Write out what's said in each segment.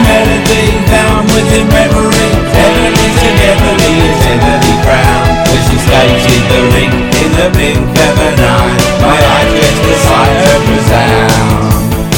melody found within memory, heavenly togetherly and tenderly crowned. As she stated the ring in the blink of an eye, my eye catch the sight of resound.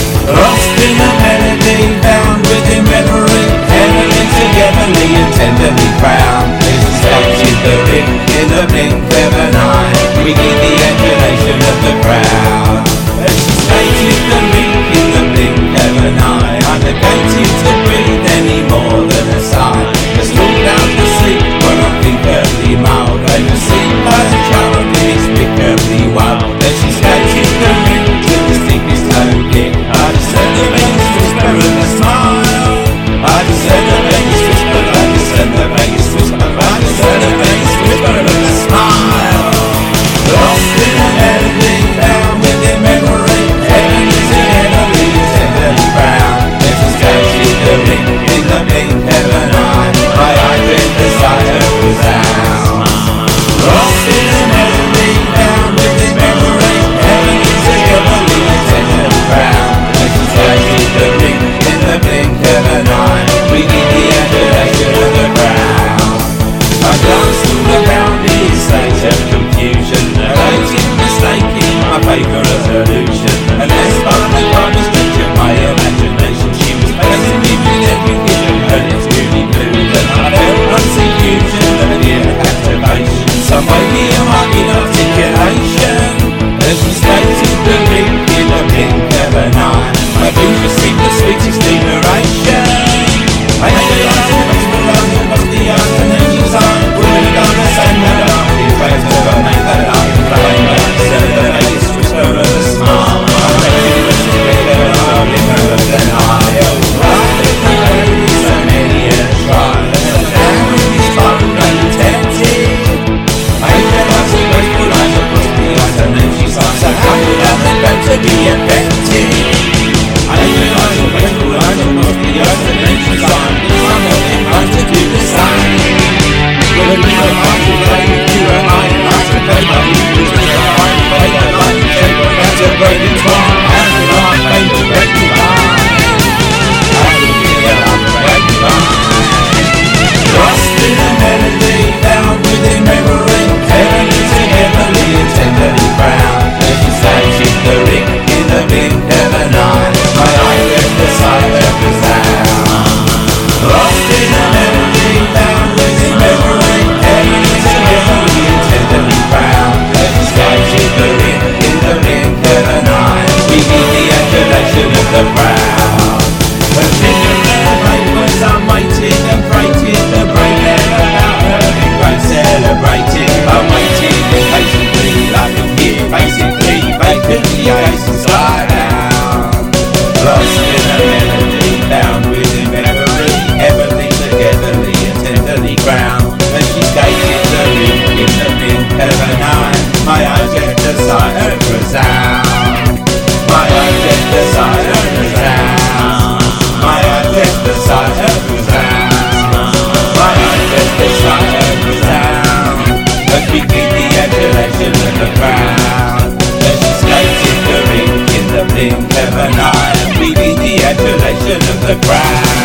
Lost in a melody found within memory, heavenly togetherly and tenderly crowned. As she stated the ring in the blink of an eye, we give the adulation of the crowd. As she stated the ring in the blink of an eye, I'm negated to breathe any more than a sigh. Just look down to sleep when I'm unthinkably mild, overseen by the child inexplicably wild. As she stated the ring to the steepest toe kick, I discern the vaguest whisper and a smile. I discern the vaguest whisper, I discern the vaguest whisper, I discern the vaguest whisper and a smile. Lost in a melody found within memory, heavenly togetherly and tenderly crowned. As she stated the ring in the blink of an eye, my eye dread the sight of resound. Lost in a melody found within memory, heavenly togetherly and tenderly crowned. As she stated the ring in the blink of an eye, we give the adulation of the crowd. I glanced all around in a state of confusion, elated, mistaking my favour of illusion. And as by the darkest stretch of my imagination, she was facing me with every vision, and it's really blue. Then I felt one confusion of near captivation, some way beyond my inarticulation. As she stated the ring in the blink of an eye, my dreams received the sweetest liberation. I realised it was the love that was the earth, and then she's on. Women gone the same that I did, praise to her name that I can claim. I said the latest whisper of a smile, I reckon it was the bigger and I'll give her than I. Oh, I think the lady so many a try, and the damage is fun undetected. I realised it was the light across the eyes, and then she's on. So how could I think that to be affected? I realised it was the light across the eyes, and then she's on. Someone in mind to do the same. When you were hard to play with you and I, like to play my music, and I play the light and shape around a broken twine. How did I play the break you line? How did we get on the break you line? Lost in a melody found within memory, heavenly togetherly and tenderly crowned. As she stated the ring in the blink of an eye, my eye left the sight of the sound. Lost in a melody found within memory, heavenly togetherly and tenderly crowned. As she stated the ring in the blink of an eye, we give the adulation of the crowd. Her figure was unweighted and freighted, the brave air about her big boat celebrated. I waited impatiently like a kid, basically vacantly gazed and slide down. Lost in a melody found within memory, heavenly togetherly and tenderly crowned. As she stated the ring in the blink of an eye, my eye dread the sight of resound. My eye dread the sight of resound. My eye dread the sight of resound. My eye dread the sight of resound. As we give the adulation of the crowd. As she stated the ring in the blink of an eye, we give the adulation of the crowd.